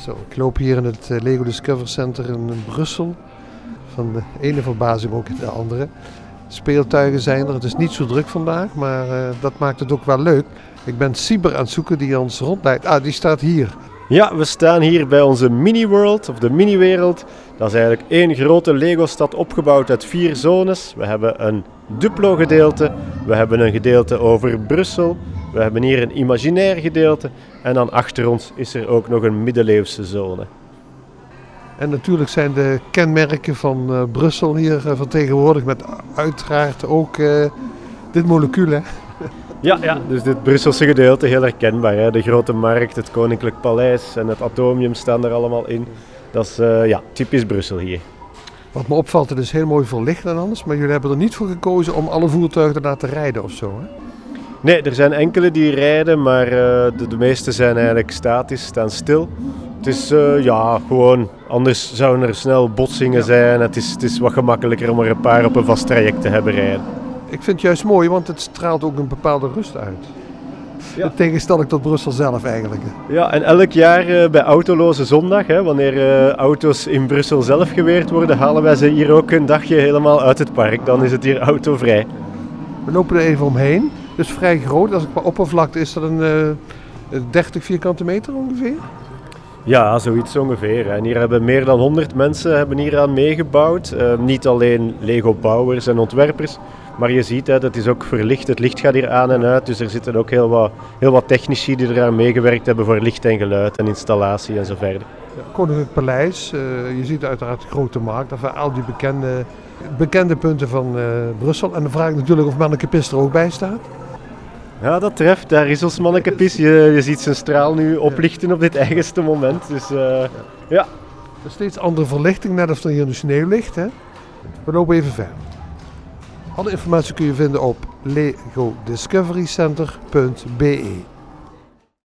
Zo, ik loop hier in het Lego Discover Center in Brussel. Van de ene verbazing ook in de andere. Speeltuigen zijn er. Het is niet zo druk vandaag, maar dat maakt het ook wel leuk. Ik ben Sieber aan het zoeken die ons rondleidt. Ah, die staat hier. Ja, we staan hier bij onze mini-world, of de mini-wereld. Dat is eigenlijk één grote Lego-stad opgebouwd uit 4 zones. We hebben een Duplo-gedeelte, we hebben een gedeelte over Brussel, we hebben hier een imaginair gedeelte en dan achter ons is er ook nog een middeleeuwse zone. En natuurlijk zijn de kenmerken van Brussel hier vertegenwoordigd met uiteraard ook dit molecuul, hè? Ja, dus dit Brusselse gedeelte heel herkenbaar. Hè? De grote markt, het Koninklijk Paleis en het Atomium staan er allemaal in. Dat is typisch Brussel hier. Wat me opvalt, het is heel mooi verlicht en alles, maar jullie hebben er niet voor gekozen om alle voertuigen te laten rijden of zo, hè? Nee, er zijn enkele die rijden, maar de meeste zijn eigenlijk statisch, staan stil. Het is gewoon, anders zouden er snel botsingen zijn. Het is wat gemakkelijker om er een paar op een vast traject te hebben rijden. Ik vind het juist mooi, want het straalt ook een bepaalde rust uit. Ja. In tegenstelling tot Brussel zelf eigenlijk. Ja, en elk jaar bij Autoloze Zondag, wanneer auto's in Brussel zelf geweerd worden, halen wij ze hier ook een dagje helemaal uit het park. Dan is het hier autovrij. We lopen er even omheen. Dus vrij groot. Als ik qua oppervlakte is dat een 30 vierkante meter ongeveer? Ja, zoiets ongeveer. En hier hebben meer dan 100 mensen hieraan meegebouwd. Niet alleen Lego-bouwers en ontwerpers, maar je ziet dat het is ook verlicht. Het licht gaat hier aan en uit, dus er zitten ook heel wat technici die eraan meegewerkt hebben voor licht en geluid en installatie en zo verder. Ja, Koninklijk Paleis, je ziet uiteraard de Grote Markt, enfin, al die bekende punten van Brussel. En dan vraag ik natuurlijk of Manneke Pis er ook bij staat. Ja, dat treft. Daar is ons Manneke Pis. Je ziet zijn straal nu oplichten op dit eigenste moment. Dus ja. Er is steeds andere verlichting, net als er hier in de sneeuw ligt. Hè? We lopen even verder. Alle informatie kun je vinden op legodiscoverycenter.be.